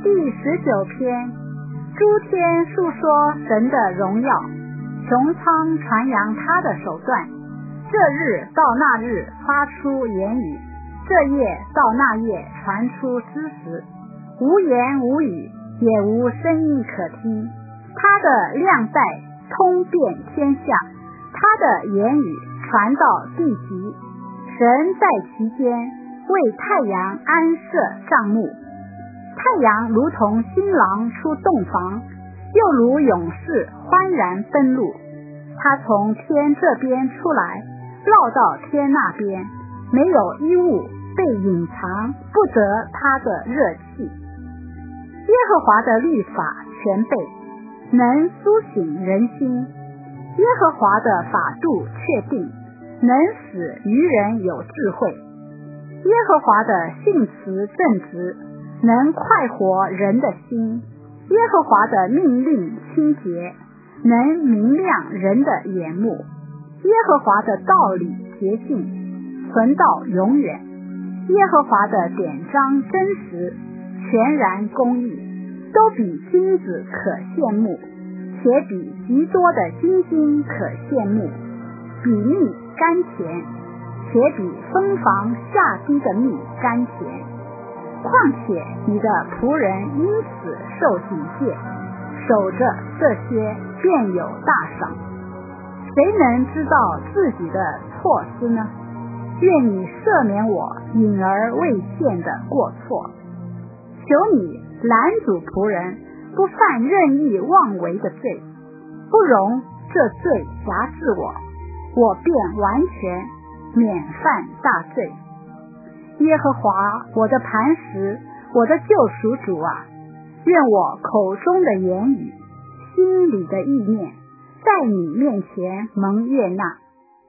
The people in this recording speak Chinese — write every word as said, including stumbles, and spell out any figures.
第十九篇，诸天述说神的荣耀，穹苍传扬他的手段。这日到那日发出言语，这夜到那夜传出知识，无言无语，也无声音可听。他的量带通遍天下，他的言语传到地极。神在其间，为太阳安设帐幕。太阳如同新郎出洞房，又如勇士欢然奔路。他从天这边出来，绕到天那边，没有衣物被隐藏，不得他的热气。耶和华的律法全备，能苏醒人心。耶和华的法度确定，能使愚人有智慧。耶和华的信词正直，能快活人的心。耶和华的命令清洁，能明亮人的眼目。耶和华的道理洁净，存到永远。耶和华的典章真实，全然公义，都比金子可羡慕，且比极多的金金可羡慕，比蜜甘甜，且比蜂房下滴的蜜甘甜。况且你的仆人因此受警戒，守着这些便有大赏。谁能知道自己的错失呢？愿你赦免我隐而未现的过错。求你拦阻仆人不犯任意妄为的罪，不容这罪辖制我，我便完全免犯大罪。耶和华我的磐石，我的救赎主啊，愿我口中的言语，心里的意念，在你面前蒙悦纳。